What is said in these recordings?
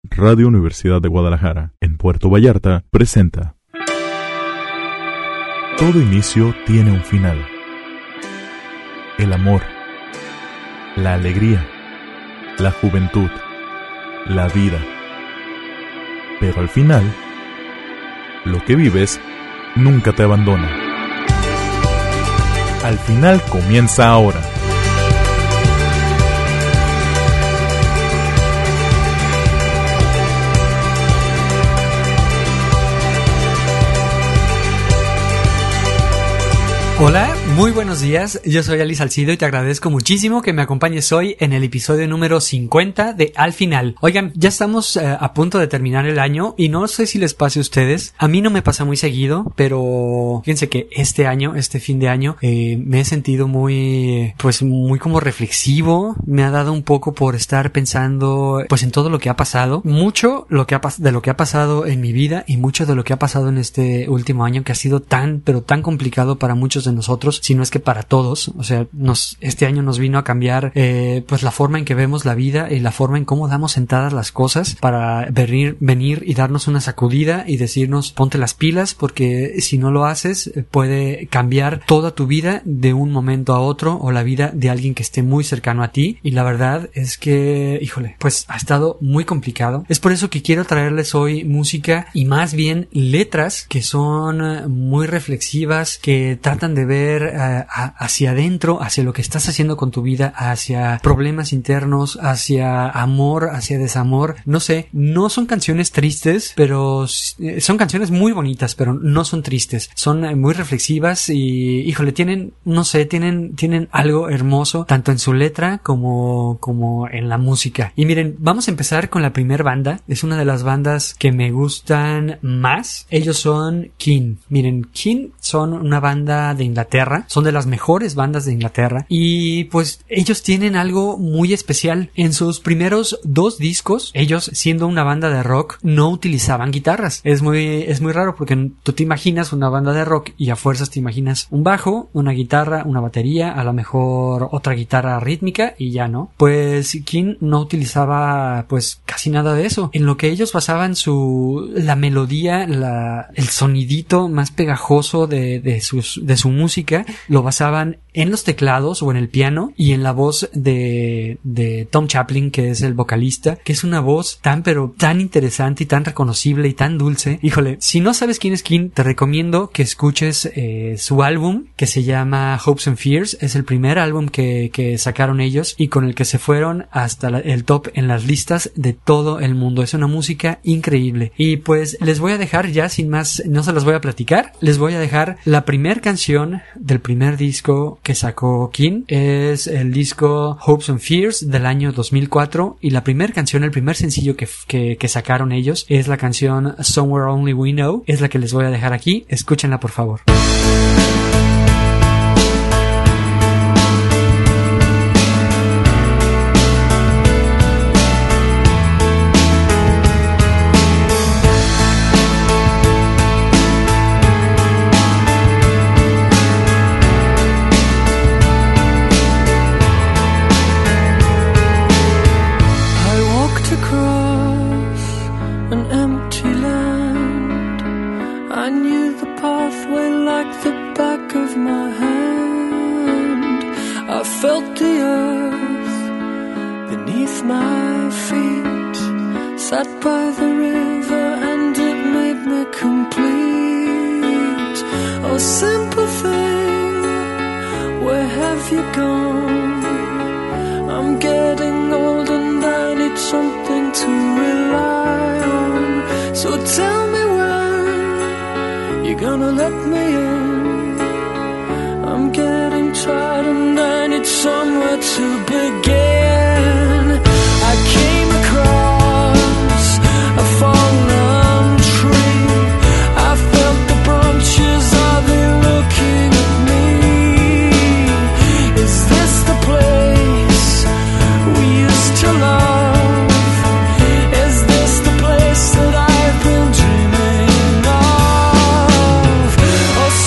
Radio Universidad de Guadalajara, en Puerto Vallarta, presenta. Todo inicio tiene un final. El amor, la alegría, la juventud, la vida. Pero al final, lo que vives nunca te abandona. Al final comienza ahora. Hola, muy buenos días, yo soy Ali Salcido y te agradezco muchísimo que me acompañes hoy en el episodio número 50 de Al Final. Oigan, ya estamos a punto de terminar el año y no sé si les pase a ustedes, a mí no me pasa muy seguido, pero fíjense que este fin de año, me he sentido muy como reflexivo, me ha dado un poco por estar pensando pues en todo lo que ha pasado, mucho de lo que ha pasado en mi vida y mucho de lo que ha pasado en este último año que ha sido tan complicado para muchos de nosotros, si no es que para todos. O sea, este año nos vino a cambiar pues la forma en que vemos la vida y la forma en cómo damos sentadas las cosas para venir y darnos una sacudida y decirnos ponte las pilas, porque si no lo haces puede cambiar toda tu vida de un momento a otro o la vida de alguien que esté muy cercano a ti. Y la verdad es que, pues ha estado muy complicado. Es por eso que quiero traerles hoy música y más bien letras que son muy reflexivas, que tratan de ver hacia adentro, hacia lo que estás haciendo con tu vida, hacia problemas internos, hacia amor, hacia desamor. No sé, no son canciones tristes, pero son canciones muy bonitas, pero no son tristes. Son muy reflexivas y, tienen algo hermoso, tanto en su letra como en la música. Y miren, vamos a empezar con la primer banda. Es una de las bandas que me gustan más. Ellos son Keane. Miren, Keane son una banda de Inglaterra, son de las mejores bandas de Inglaterra y pues ellos tienen algo muy especial. En sus primeros 2 discos, ellos siendo una banda de rock no utilizaban guitarras. Es muy raro porque tú te imaginas una banda de rock y a fuerzas te imaginas un bajo, una guitarra, una batería, a lo mejor otra guitarra rítmica y ya no. Pues Keane no utilizaba pues casi nada de eso. En lo que ellos basaban la melodía, el sonidito más pegajoso de su música, lo basaban en los teclados o en el piano y en la voz de Tom Chaplin, que es el vocalista, que es una voz tan interesante y tan reconocible y tan dulce. Si no sabes quién es Keane, te recomiendo que escuches su álbum que se llama Hopes and Fears. Es el primer álbum que sacaron ellos y con el que se fueron hasta el top en las listas de todo el mundo. Es una música increíble. Y pues les voy a dejar ya sin más, no se las voy a platicar, les voy a dejar la primera canción del primer disco que sacó Keane. Es el disco Hopes and Fears del año 2004 y la primera canción, el primer sencillo que sacaron ellos es la canción Somewhere Only We Know. Es la que les voy a dejar aquí. Escúchenla por favor. Sat by the river and it made me complete. Oh, simple thing, where have you gone? I'm getting old and I need something to rely on. So tell me when you're gonna let me in. I'm getting tired and I need somewhere to begin. I came across a fallen tree. I felt the branches, are they looking at me? Is this the place we used to love? Is this the place that I've been dreaming of? Oh,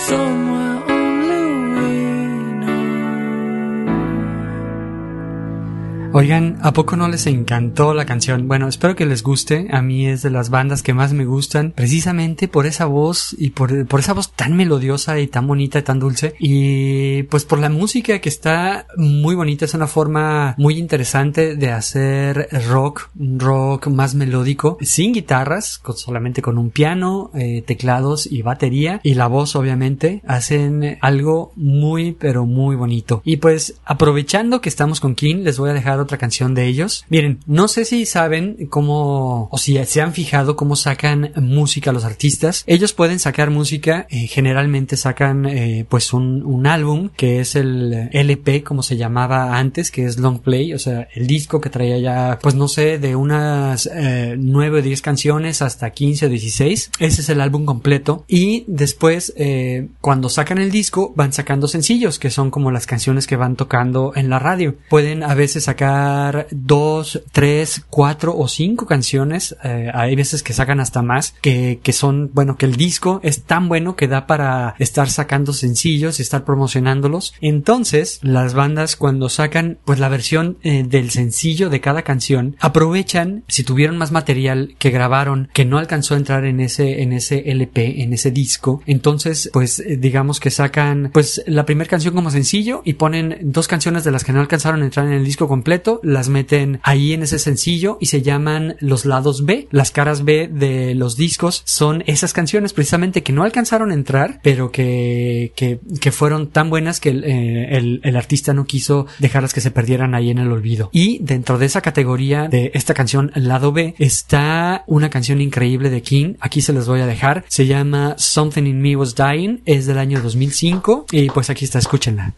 somewhere only we know. Oigan, ¿a poco no les encantó la canción? Bueno, espero que les guste. A mí es de las bandas que más me gustan, precisamente por esa voz y por esa voz tan melodiosa y tan bonita y tan dulce. Y pues por la música que está muy bonita. Es una forma muy interesante de hacer rock, un rock más melódico, sin guitarras, solamente con un piano, teclados y batería. Y la voz, obviamente, hacen algo muy, pero muy bonito. Y pues, aprovechando que estamos con Keane, les voy a dejar otra canción de ellos. Miren, no sé si saben cómo, o si se han fijado cómo sacan música los artistas. Ellos pueden sacar música, generalmente sacan pues un álbum, que es el LP, como se llamaba antes, que es long play, o sea, el disco que traía ya, pues no sé, de unas 9 o 10 canciones hasta 15 o 16. Ese es el álbum completo. Y después, cuando sacan el disco, van sacando sencillos, que son como las canciones que van tocando en la radio. Pueden a veces sacar 2, 3, 4 o 5 canciones. Hay veces que sacan hasta más, que son, bueno, que el disco es tan bueno que da para estar sacando sencillos y estar promocionándolos. Entonces, las bandas, cuando sacan pues la versión del sencillo de cada canción, aprovechan, si tuvieron más material que grabaron que no alcanzó a entrar en ese LP, en ese disco, entonces pues digamos que sacan pues la primera canción como sencillo y ponen 2 canciones de las que no alcanzaron a entrar en el disco completo, las meten ahí en ese sencillo y se llaman los lados B. Las caras B de los discos son esas canciones precisamente que no alcanzaron a entrar, pero que fueron tan buenas que el artista no quiso dejarlas que se perdieran ahí en el olvido. Y dentro de esa categoría de esta canción lado B está una canción increíble de King. Aquí se los voy a dejar. Se llama Something in Me Was Dying. Es del año 2005 y pues aquí está, escúchenla.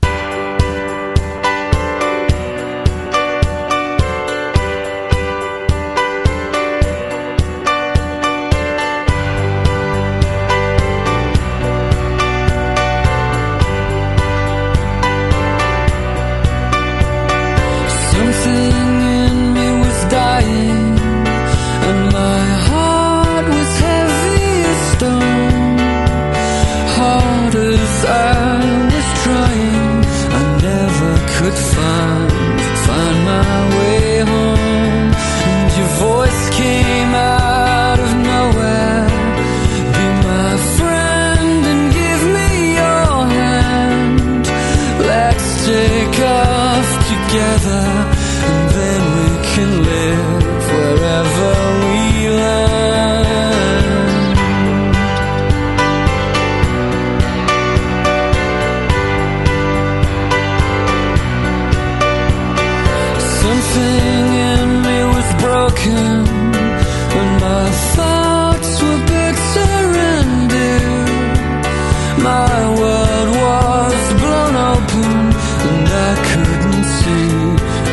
My world was blown open and I couldn't see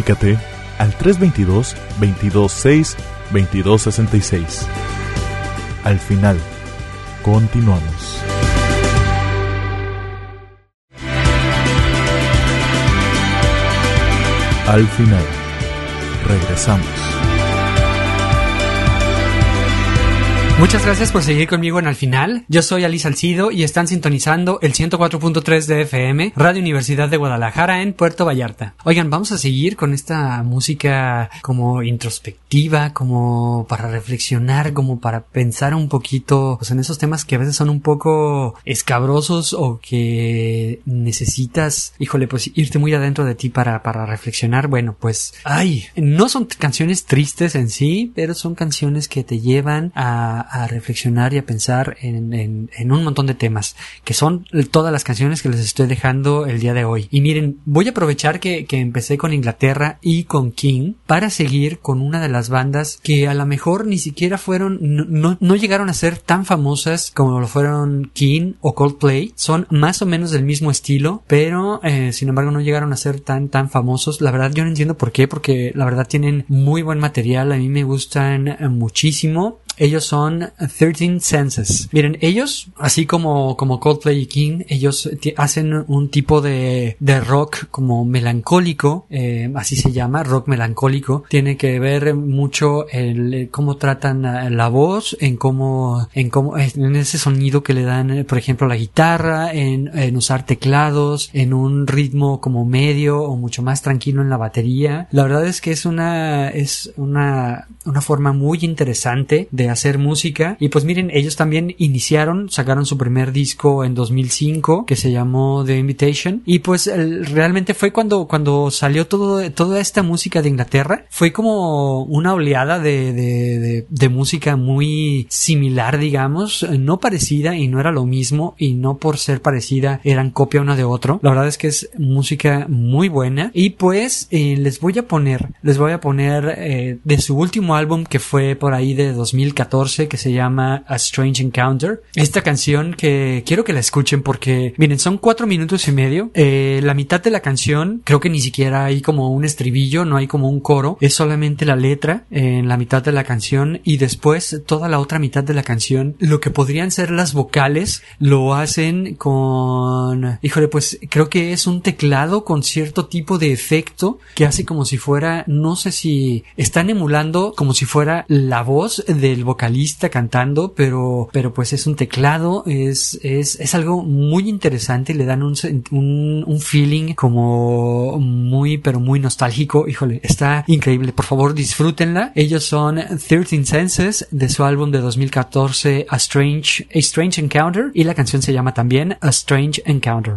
Comunícate al 322-226-2266. Al final, continuamos. Al final, regresamos. Muchas gracias por seguir conmigo en Al Final. Yo soy Ali Salcido y están sintonizando el 104.3 de FM, Radio Universidad de Guadalajara en Puerto Vallarta. Oigan, vamos a seguir con esta música como introspectiva, como para reflexionar, como para pensar un poquito pues, en esos temas que a veces son un poco escabrosos o que necesitas, pues irte muy adentro de ti para reflexionar. Bueno, pues, no son canciones tristes en sí, pero son canciones que te llevan a reflexionar y a pensar en un montón de temas, que son todas las canciones que les estoy dejando el día de hoy. Y miren, voy a aprovechar que empecé con Inglaterra y con King para seguir con una de las bandas que a lo mejor ni siquiera fueron, no llegaron a ser tan famosas como lo fueron King o Coldplay. Son más o menos del mismo estilo, pero sin embargo no llegaron a ser tan famosos. La verdad yo no entiendo por qué, porque la verdad tienen muy buen material, a mí me gustan muchísimo. Ellos son 13 Senses. Miren, ellos, así como Coldplay y King, ellos hacen un tipo de rock como melancólico, así se llama, rock melancólico. Tiene que ver mucho el cómo tratan la voz, en ese sonido que le dan, por ejemplo, la guitarra, en usar teclados, en un ritmo como medio o mucho más tranquilo en la batería. La verdad es que es una forma muy interesante de hacer música. Y pues miren, ellos también sacaron su primer disco en 2005 que se llamó The Invitation, y pues realmente fue cuando salió toda esta música de Inglaterra. Fue como una oleada de música muy similar, digamos, no parecida, y no era lo mismo, y no por ser parecida eran copia uno de otro. La verdad es que es música muy buena. Y pues les voy a poner de su último álbum, que fue por ahí de 2014, que se llama A Strange Encounter. Esta canción que quiero que la escuchen porque, miren, son 4 minutos y medio. La mitad de la canción, creo que ni siquiera hay como un estribillo, no hay como un coro, es solamente la letra en la mitad de la canción, y después toda la otra mitad de la canción, lo que podrían ser las vocales, lo hacen con, pues creo que es un teclado con cierto tipo de efecto que hace como si fuera, no sé si están emulando como si fuera la voz del vocalista cantando, pero pues es un teclado, es algo muy interesante, y le dan un feeling como muy, pero muy nostálgico. Está increíble, por favor disfrútenla. Ellos son 13 Senses, de su álbum de 2014 A Strange Encounter, y la canción se llama también A Strange Encounter.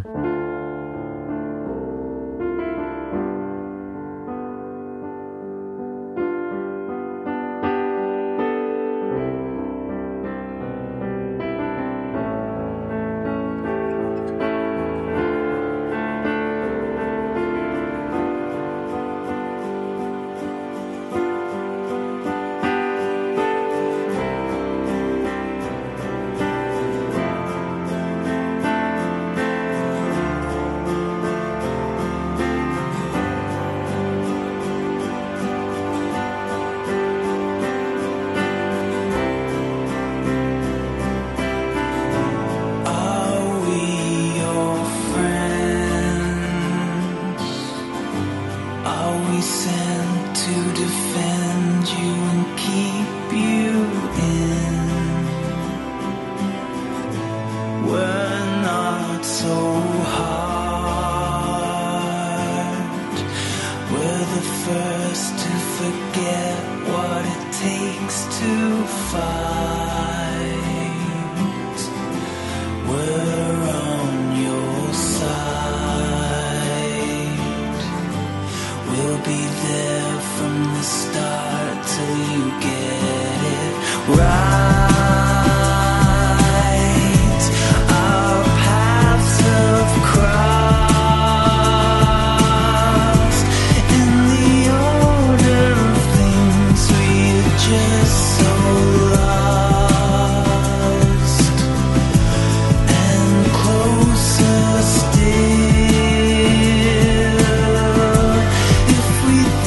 If we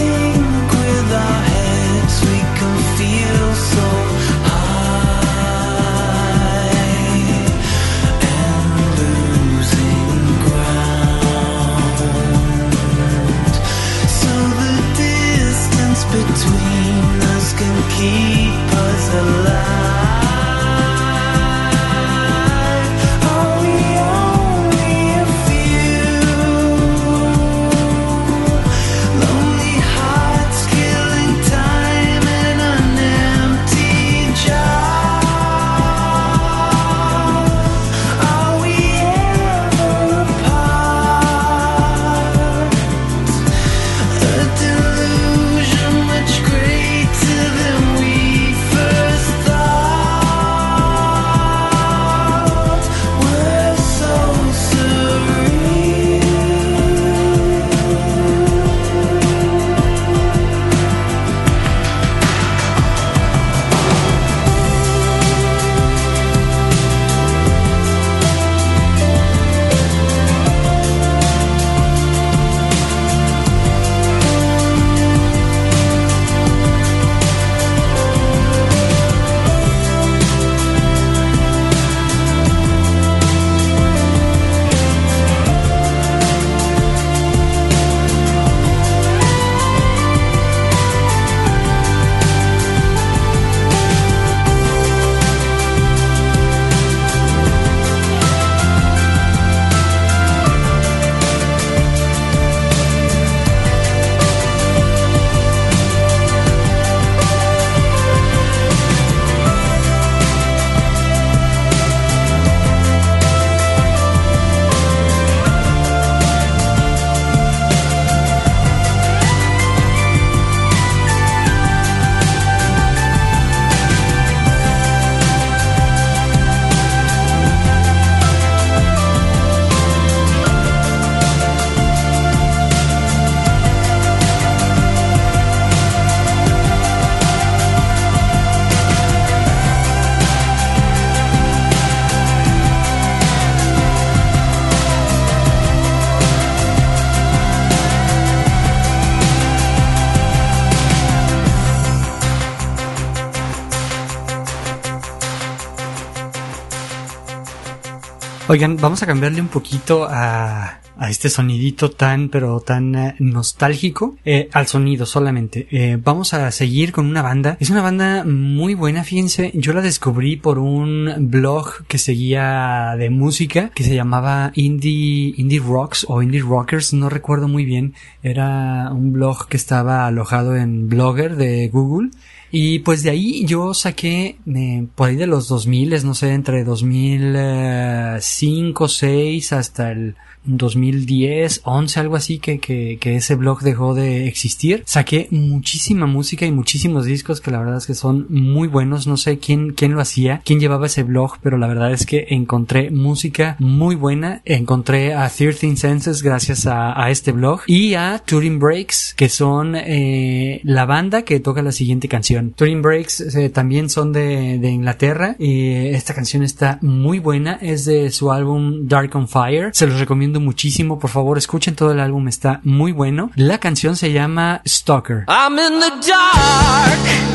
Oigan, vamos a cambiarle un poquito a este sonidito tan nostálgico, al sonido solamente. Vamos a seguir con una banda. Es una banda muy buena, fíjense. Yo la descubrí por un blog que seguía de música que se llamaba Indie Rocks o Indie Rockers, no recuerdo muy bien. Era un blog que estaba alojado en Blogger de Google. Y pues de ahí yo saqué, por ahí de los 2000, no sé, entre 2005, 6 hasta el 2010, 11, algo así, que ese blog dejó de existir. Saqué muchísima música y muchísimos discos que la verdad es que son muy buenos. No sé quién lo hacía, quién llevaba ese blog, pero la verdad es que encontré música muy buena. Encontré a 13 Senses gracias a este blog y a Turing Breaks, que son la banda que toca la siguiente canción. Turing Breaks también son de Inglaterra. Esta canción está muy buena, es de su álbum Dark on Fire. Se los recomiendo muchísimo, por favor escuchen todo el álbum, está muy bueno. La canción se llama Stalker. I'm in the dark,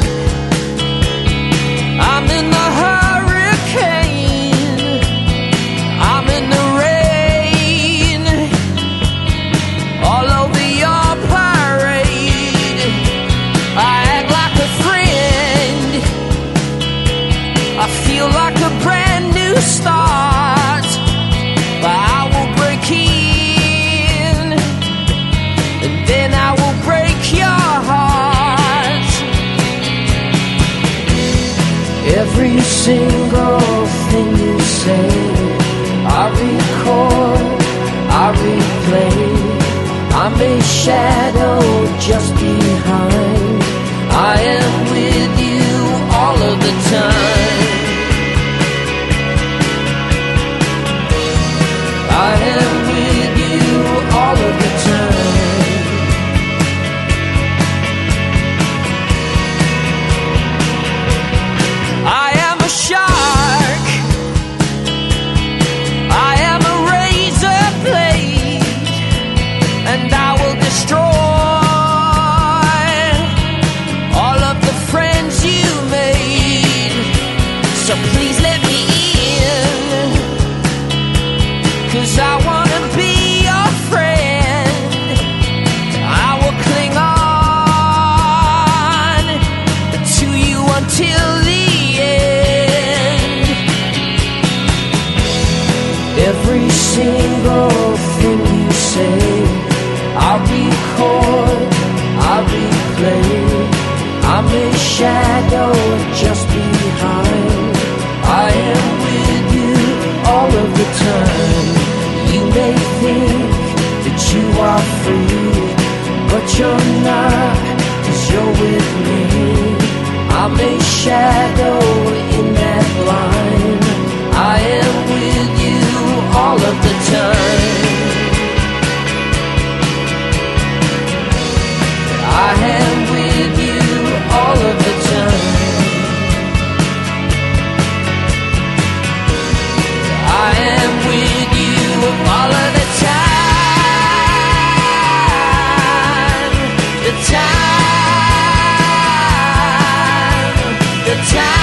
I'm in the hurricane, I'm in the rain, all over your parade. I act like a friend, I feel like a brand new start, but I will break in, and then I will break your heart. Every single thing you say, I record, I replay. I'm a shadow just behind. I am with you all of the time. I am with you all of the time. I am a shark, I am a razor blade, and I will destroy all of the friends you made. So please let me in, 'cause I wanna be your friend. I will cling on to you until the end. Every single thing you say, I record, I replay. I'm a shadow just behind. I am with you all of the time. You may think that you are free, but you're not, 'cause you're with me. I'm a shadow in that line. I am with you all of the time. I am with you all of the time. I am with you all of the time. The time. The time.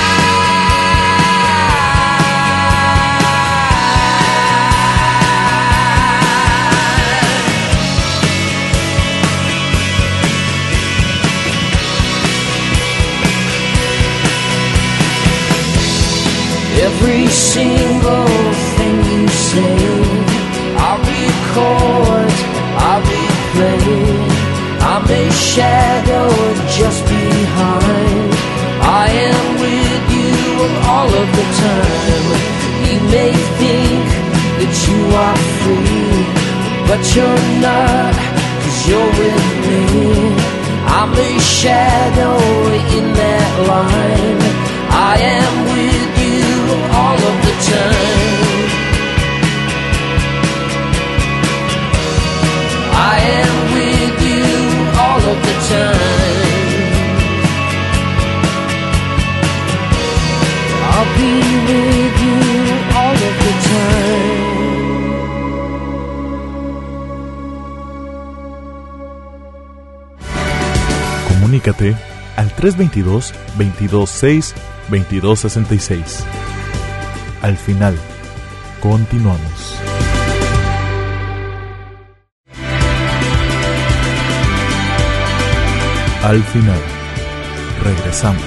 Every single thing you say, I record, I replay. I'm a shadow just behind. I am with you all of the time. You may think that you are free, but you're not, 'cause you're with me. I'm a shadow in that line. I am with you all of the time. I am with you all of the time. I'll be with you all of the time. Comunícate al 322-226-2266. Al final, Continuamos. Al final, regresamos.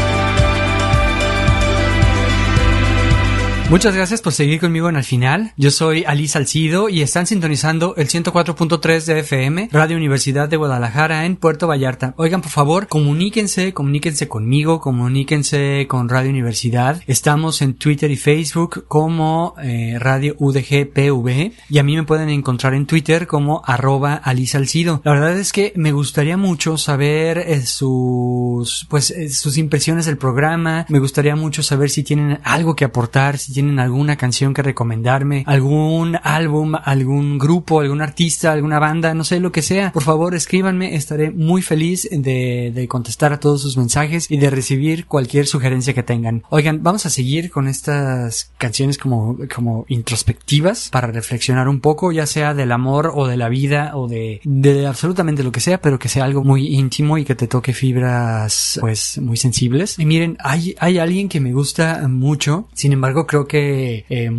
Muchas gracias por seguir conmigo en Al Final. Yo soy Ali Salcido y están sintonizando el 104.3 de FM, Radio Universidad de Guadalajara en Puerto Vallarta. Oigan, por favor, comuníquense conmigo, comuníquense con Radio Universidad. Estamos en Twitter y Facebook como Radio UDG PV y a mí me pueden encontrar en Twitter como @Ali Salcido. La verdad es que me gustaría mucho saber sus impresiones del programa. Me gustaría mucho saber si tienen algo que aportar, si tienen alguna canción que recomendarme, algún álbum, algún grupo, algún artista, alguna banda, no sé, lo que sea. Por favor, escríbanme, estaré muy feliz de contestar a todos sus mensajes y de recibir cualquier sugerencia que tengan. Oigan, vamos a seguir con estas canciones como introspectivas para reflexionar un poco, ya sea del amor o de la vida o de absolutamente lo que sea, pero que sea algo muy íntimo y que te toque fibras pues muy sensibles. Y miren, hay alguien que me gusta mucho, sin embargo creo que a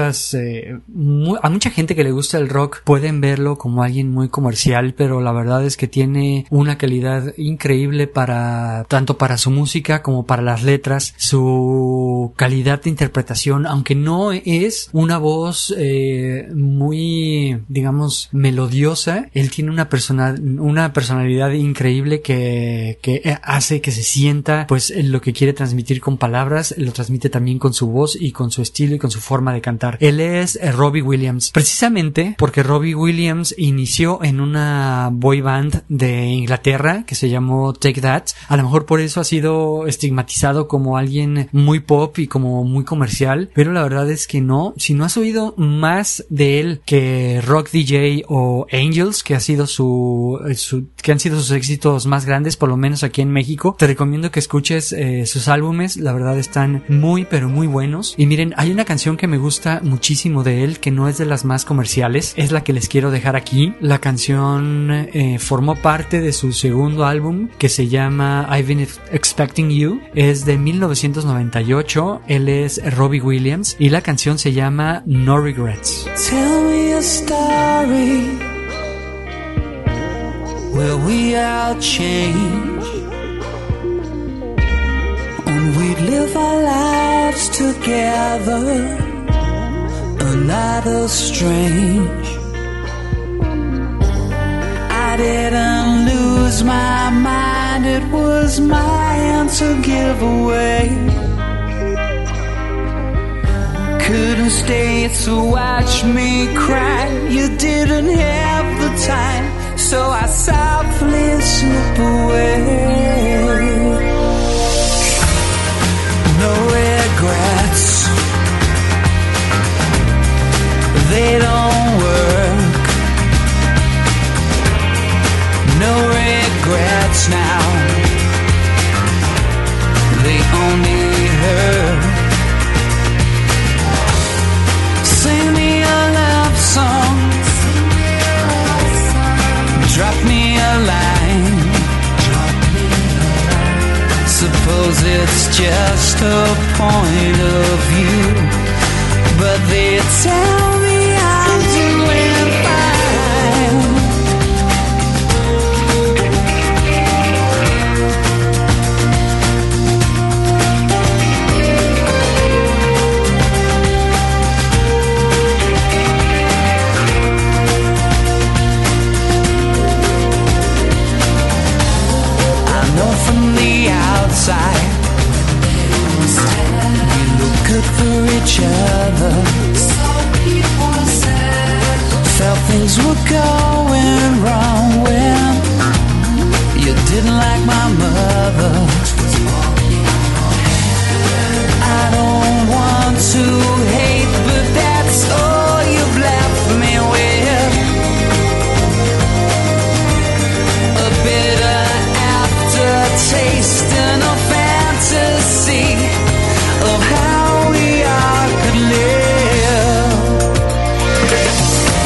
mucha gente que le gusta el rock pueden verlo como alguien muy comercial, pero la verdad es que tiene una calidad increíble tanto para su música como para las letras, su calidad de interpretación, aunque no es una voz muy, digamos, melodiosa. Él tiene una personalidad increíble que hace que se sienta pues lo que quiere transmitir con palabras, lo transmite también con su voz y con su estilo y con su forma de cantar. Él es Robbie Williams, precisamente porque Robbie Williams inició en una boy band de Inglaterra que se llamó Take That. A lo mejor por eso ha sido estigmatizado como alguien muy pop y como muy comercial, pero la verdad es que no. Si no has oído más de él que Rock DJ o Angels, que han sido sus éxitos más grandes, por lo menos aquí en México, te recomiendo que escuches sus álbumes. La verdad están muy pero muy buenos. Y miren, hay una canción que me gusta muchísimo de él, que no es de las más comerciales, es la que les quiero dejar aquí. La canción formó parte de su segundo álbum que se llama I've Been Expecting You, es de 1998. Él es Robbie Williams y la canción se llama No Regrets. Tell me a story where we all change and we live our lives together, a lot of strange. I didn't lose my mind, it was my answer giveaway. Couldn't stay to watch me cry, you didn't have the time, so I softly slip away. No regrets, they don't work. No regrets now, they only hurt. Sing me a love song, drop me a line. Suppose it's just a point of view, but they tell me I'm doing fine. I know from the outside we look good for each other. Felt things were going wrong when you didn't like my mother. I don't want to hate, but that's all you've left me with. A bitter aftertaste and a fantasy of how we all could live.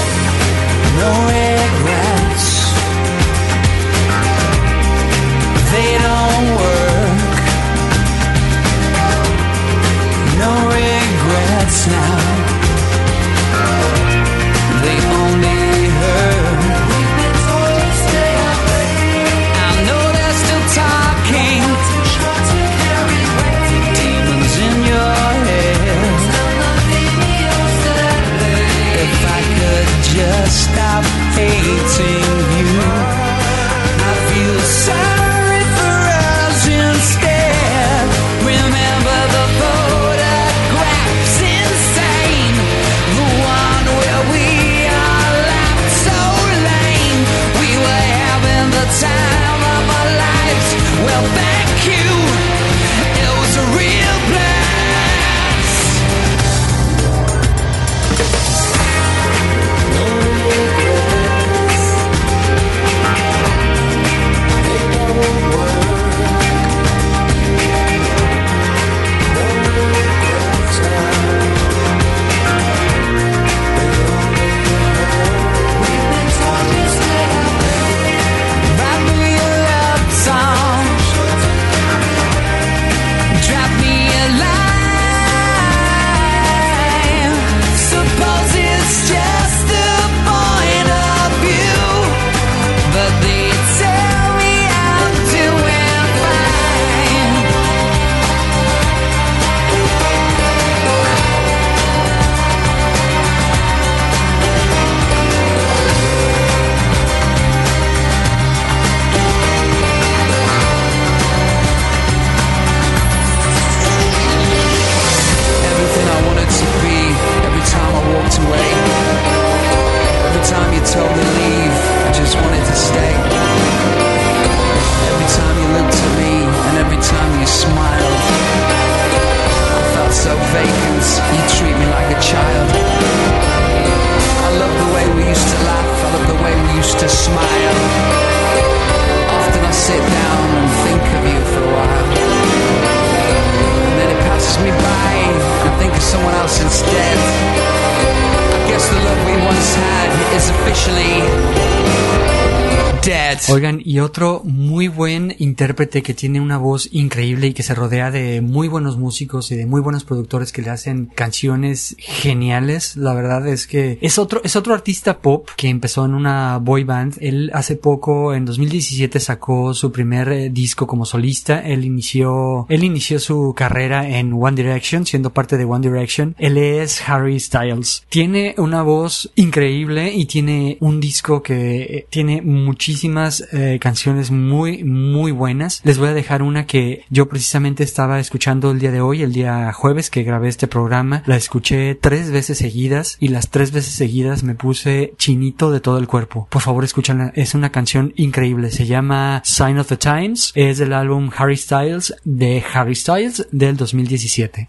No regrets, told me leave, I just wanted to stay. Every time you looked at me and every time you smiled, I felt so vacant, you treat me like a child. I love the way we used to laugh, I love the way we used to smile. Often I sit down and think of you for a while, and then it passes me by and I think of someone else instead. I guess the love we once had is officially dead. Oigan, y otro muy buen intérprete que tiene una voz increíble y que se rodea de muy buenos músicos y de muy buenos productores que le hacen canciones geniales. La verdad es que es otro artista pop que empezó en una boy band. Él hace poco, en 2017, sacó su primer disco como solista. Él inició su carrera en One Direction, siendo parte de One Direction. Él es Harry Styles. Tiene una voz increíble y tiene un disco que tiene muchísimas canciones muy muy buenas. Les voy a dejar una que yo precisamente estaba escuchando el día jueves que grabé este programa. La escuché 3 veces seguidas y las 3 veces seguidas me puse chinito de todo el cuerpo. Por favor, escúchala, es una canción increíble. Se llama Sign of the Times, es del álbum Harry Styles del 2017.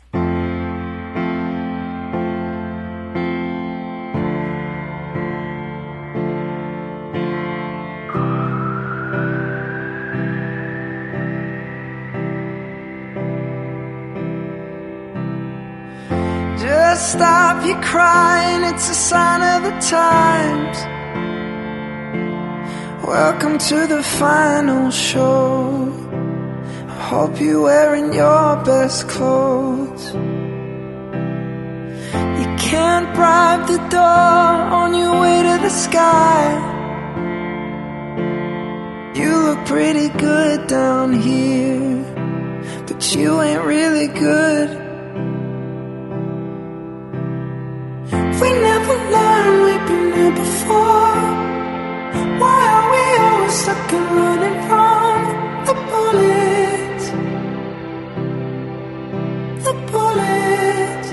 Stop your crying, it's a sign of the times. Welcome to the final show. I hope you're wearing your best clothes. You can't bribe the door on your way to the sky. You look pretty good down here, but you ain't really good. We never learned, we've been here before. Why are we always stuck and running from the bullets? The bullets.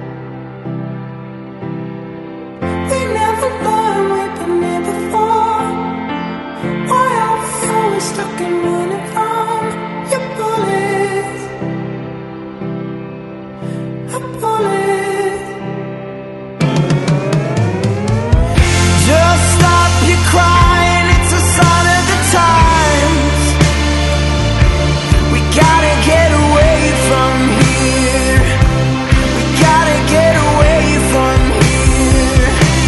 We never learned, we've been here before. Why are we always stuck and running from your bullets? The bullets. Crying, it's a sign of the times. We gotta get away from here. We gotta get away from here.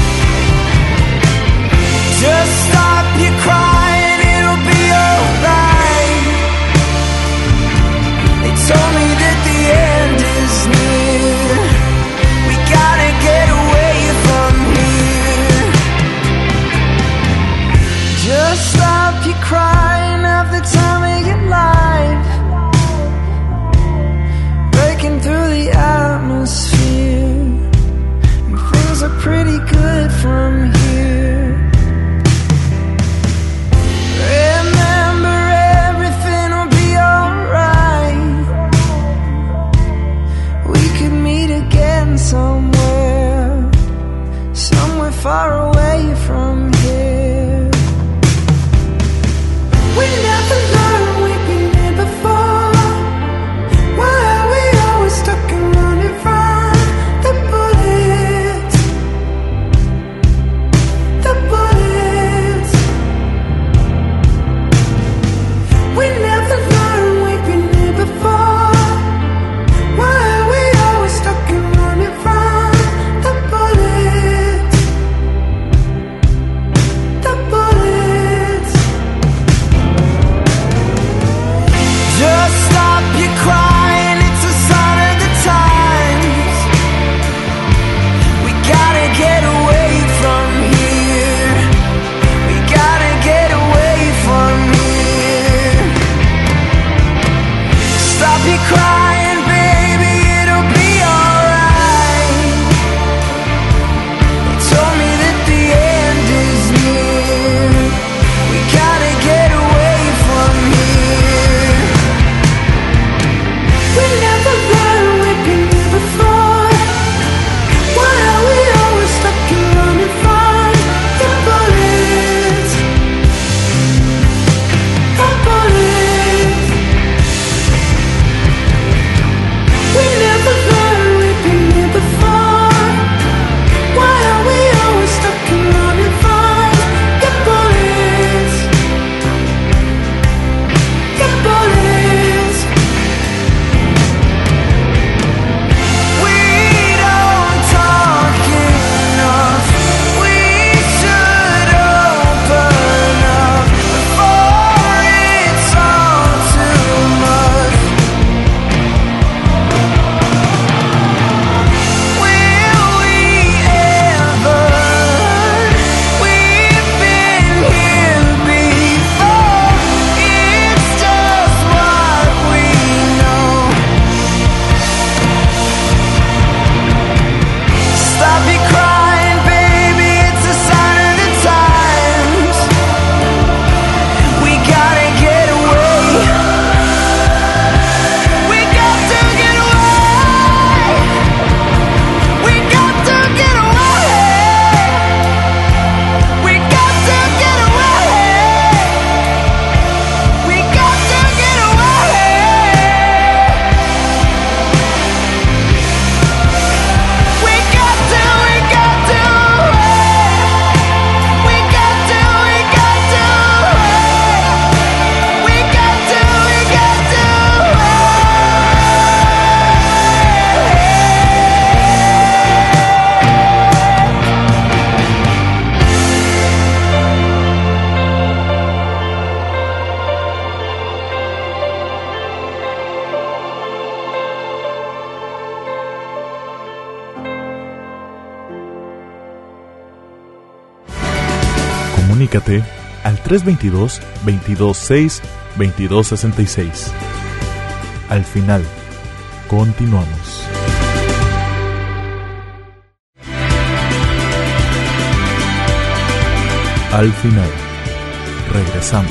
Just stop your crying, it'll be alright. They told me that the end is near. We gotta get away from here. Just stop your crying, have the time of your life. Breaking through the atmosphere, and things are pretty good from here. Remember, everything will be alright. We could meet again somewhere far away from here. We never learned we've been here before. Why are we always stuck and running from the bullets? The bullets. We never learned we've been here before. Why are we always stuck and running from the bullets? The bullets. Just stop your crying, it's a sign of the times. We gotta get away from here. We gotta get away from here. Stop your crying, baby, it'll be alright. They told me that the end is near. We gotta get away from here. We never learned we've been here before. Why are we always stuck and running from the bullets? Comunícate al 322-226-2266. Al final, continuamos. Al final, regresamos.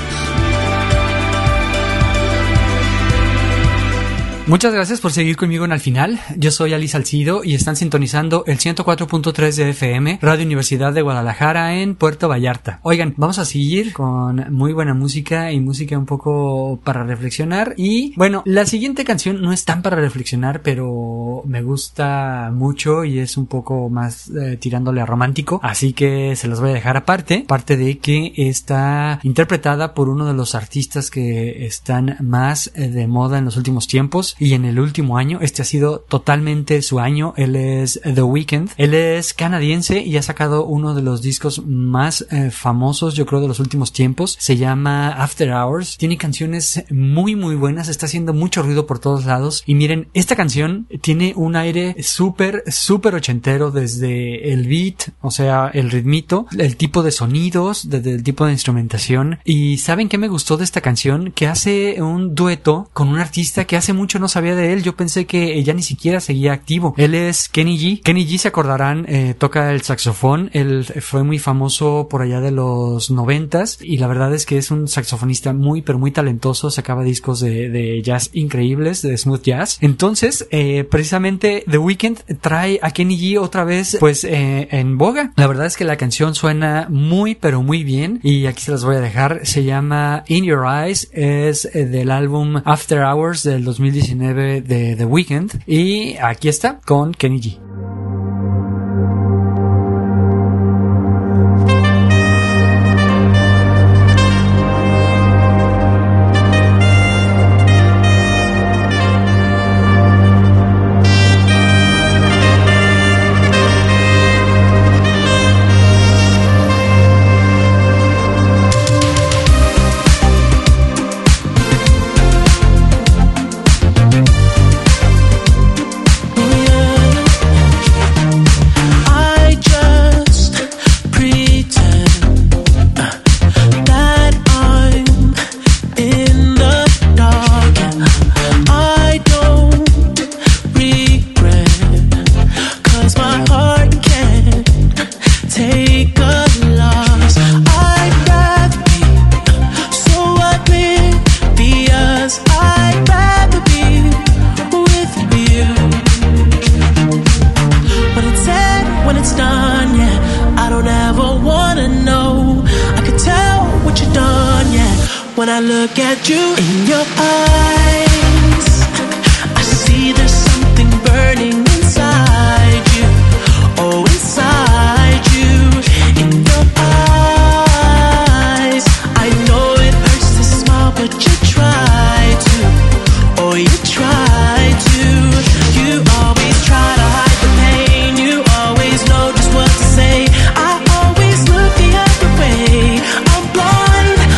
Muchas gracias por seguir conmigo en Al Final. Yo soy Ali Salcido y están sintonizando el 104.3 de FM, Radio Universidad de Guadalajara en Puerto Vallarta. Oigan, vamos a seguir con muy buena música y música un poco para reflexionar. Y bueno, la siguiente canción no es tan para reflexionar, pero me gusta mucho y es un poco más tirándole a romántico. Así que se los voy a dejar aparte de que está interpretada por uno de los artistas que están más de moda en los últimos tiempos. Y en el último año, este ha sido totalmente su año. Él es The Weeknd. Él es canadiense y ha sacado uno de los discos más famosos, yo creo, de los últimos tiempos. Se llama After Hours. Tiene canciones muy muy buenas. Está haciendo mucho ruido por todos lados. Y miren, esta canción tiene un aire súper ochentero, desde el beat, o sea, el ritmito, el tipo de sonidos, desde el tipo de instrumentación. Y ¿saben qué me gustó de esta canción? Que hace un dueto con un artista que hace mucho no sabía de él. Yo pensé que ya ni siquiera seguía activo. Él es Kenny G. Kenny G, se acordarán, toca el saxofón. Él fue muy famoso por allá de los 90s y la verdad es que es un saxofonista muy pero muy talentoso. Sacaba discos de jazz increíbles, de smooth jazz. Entonces, precisamente The Weeknd trae a Kenny G otra vez pues en boga. La verdad es que la canción suena muy pero muy bien y aquí se las voy a dejar. Se llama In Your Eyes, es del álbum After Hours del 2019 de The Weeknd y aquí está con Kenny G. When I look at you in your eyes, I see there's something burning inside you. Oh, inside you, in your eyes. I know it hurts to smile, but you try to. Oh, you try to. You always try to hide the pain. You always know just what to say. I always look the other way. I'm blind.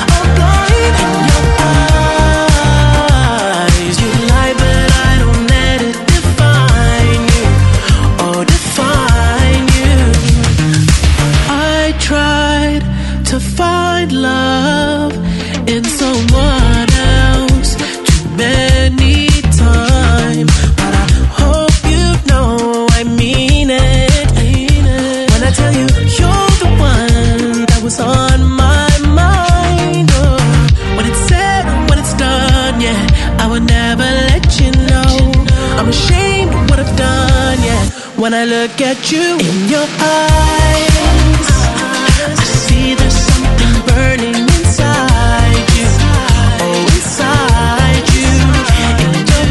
Love in someone else too many times, but I hope you know I mean it. When I tell you you're the one that was on my mind. Oh, when it's said, when it's done, yeah, I would never let you know. I'm ashamed of what I've done, yeah. When I look at you in your eyes, I see there's something burning inside you. Oh, inside you. In your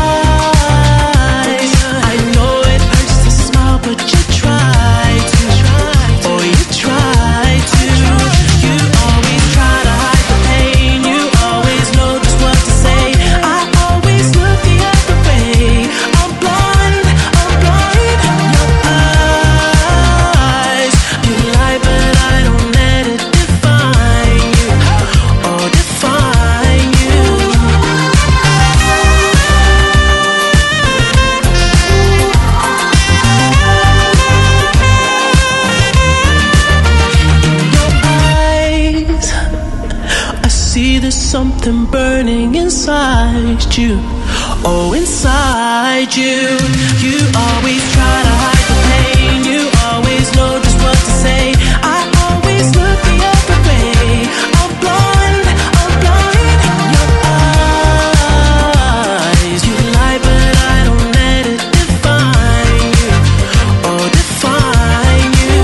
eyes, I know it hurts to smile, but you try to. Oh, you try to. You always try to hide the pain. You always know just what to say. I always look the other way. I'm blind in your eyes. go inside you. You always try to hide the pain. You always know just what to say. I always look the other way. I'm blind in your eyes. You lie, but I don't let it define you or define you.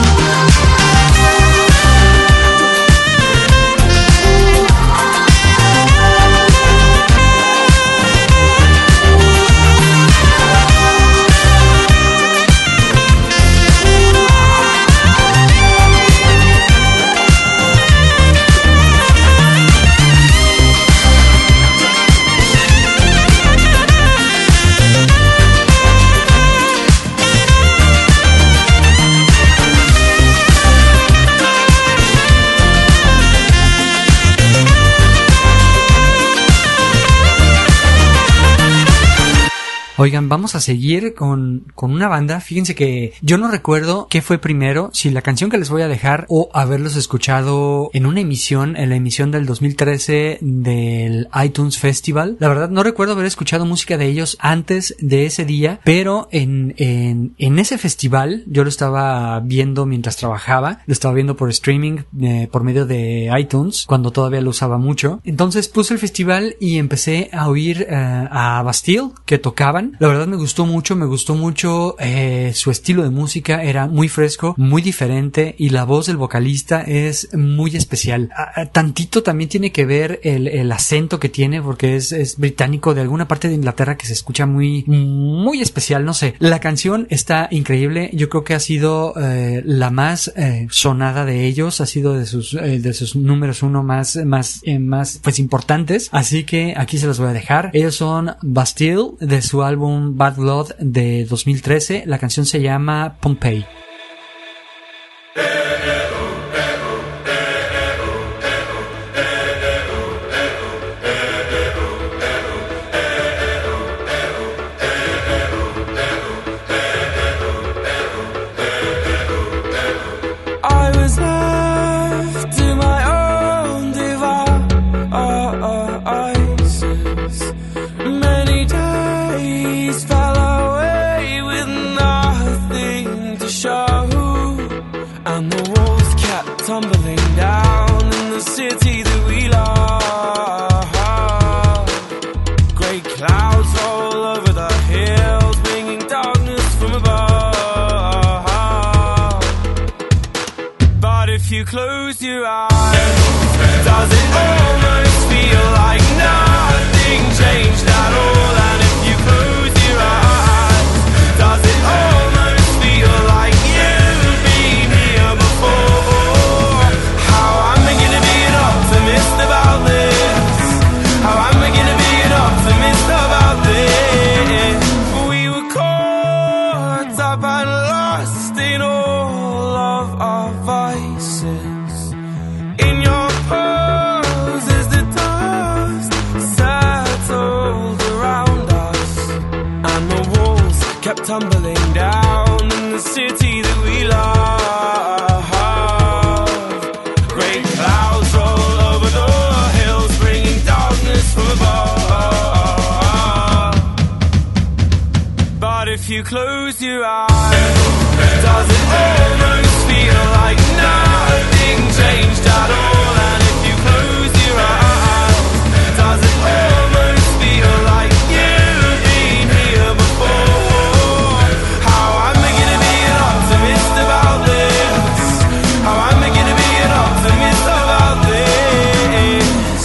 Oigan, vamos a seguir con una banda. Fíjense que yo no recuerdo qué fue primero, si la canción que les voy a dejar o haberlos escuchado en una emisión, en la emisión del 2013 del iTunes Festival. La verdad no recuerdo haber escuchado música de ellos antes de ese día, pero en ese festival yo lo estaba viendo mientras trabajaba, lo estaba viendo por streaming por medio de iTunes, cuando todavía lo usaba mucho. Entonces puse el festival y empecé a oír a Bastille, que tocaban. La verdad me gustó mucho su estilo de música, era muy fresco, muy diferente, y la voz del vocalista es muy especial. Tantito también tiene que ver el acento que tiene, porque es británico, de alguna parte de Inglaterra, que se escucha muy especial, no sé. La canción está increíble, yo creo que ha sido la más sonada de ellos, ha sido de sus números uno más pues importantes, así que aquí se los voy a dejar. Ellos son Bastille, de su álbum Bad Blood de 2013. La canción se llama Pompeii. Close your eyes. Does it almost feel like nothing changed at all? And if you close your eyes, does it almost feel like you've been here before? How am I gonna be an optimist about this? How am I gonna be an optimist about this? We were caught up and lost in all of our vices. In your poses, the dust settled around us, and the walls kept tumbling down in the city that we love. Great clouds roll over the hills, bringing darkness from above. But if you close your eyes, does it almost feel like nothing changed at all? And if you close your eyes, does it almost feel like you've been here before? How am I gonna be an optimist about this? How am I gonna be an optimist about this?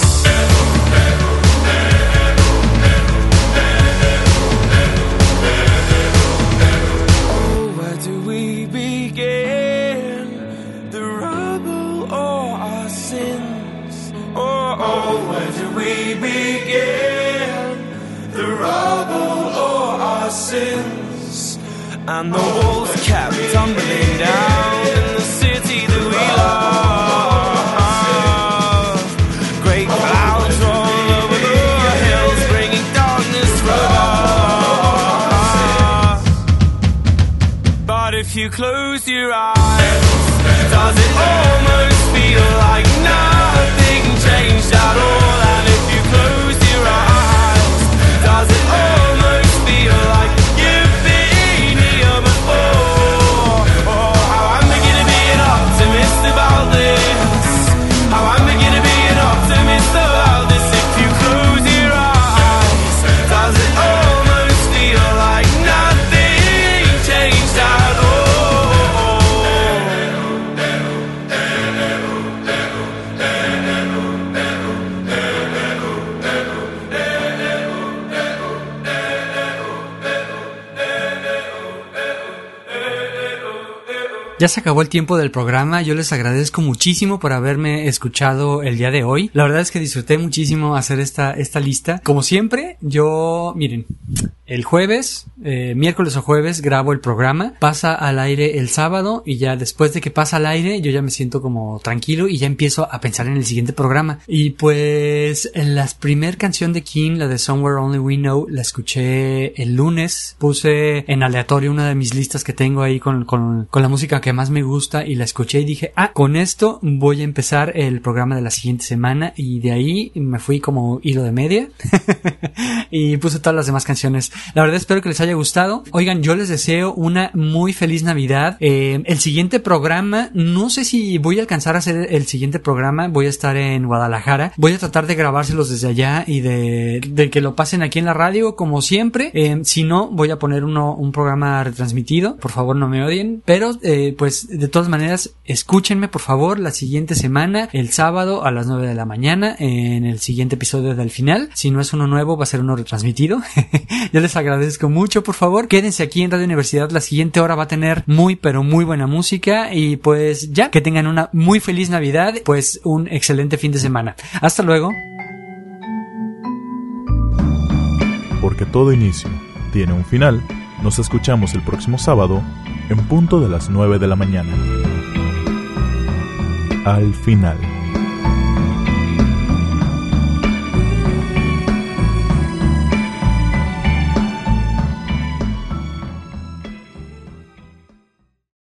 Oh, where do we begin? The rubble or our sins? Oh, where do we begin? The rubble or our sins? And the walls kept tumbling down in the city that we love. Great clouds roll over the hills, bringing darkness from above. But if you close your eyes, does it almost feel like nothing changed at all? And if you close your eyes, does it almost Ya se acabó el tiempo del programa. Yo les agradezco muchísimo por haberme escuchado el día de hoy. La verdad es que disfruté muchísimo hacer esta lista. Como siempre, miren, el jueves, miércoles o jueves grabo el programa, pasa al aire el sábado y ya después de que pasa al aire yo ya me siento como tranquilo y ya empiezo a pensar en el siguiente programa. Y pues la primer canción de King, la de Somewhere Only We Know, la escuché el lunes. Puse en aleatorio una de mis listas que tengo ahí con la música que más me gusta y la escuché y dije, con esto voy a empezar el programa de la siguiente semana, y de ahí me fui como hilo de media y puse todas las demás canciones. La verdad espero que les haya gustado. Oigan, yo les deseo una muy feliz Navidad. El siguiente programa, no sé si voy a alcanzar a hacer el siguiente programa. Voy a estar en Guadalajara. Voy a tratar de grabárselos desde allá y de que lo pasen aquí en la radio como siempre. Si no, voy a poner un programa retransmitido. Por favor, no me odien. Pero pues de todas maneras, escúchenme por favor la siguiente semana, el sábado a las 9 de la mañana, en el siguiente episodio del final. Si no es uno nuevo, va a ser uno retransmitido. Yo les agradezco mucho, por favor. Quédense aquí en Radio Universidad. La siguiente hora va a tener muy, pero muy buena música. Y pues ya, que tengan una muy feliz Navidad. Pues un excelente fin de semana. Hasta luego. Porque todo inicio tiene un final. Nos escuchamos el próximo sábado en punto de las 9 de la mañana. Al final.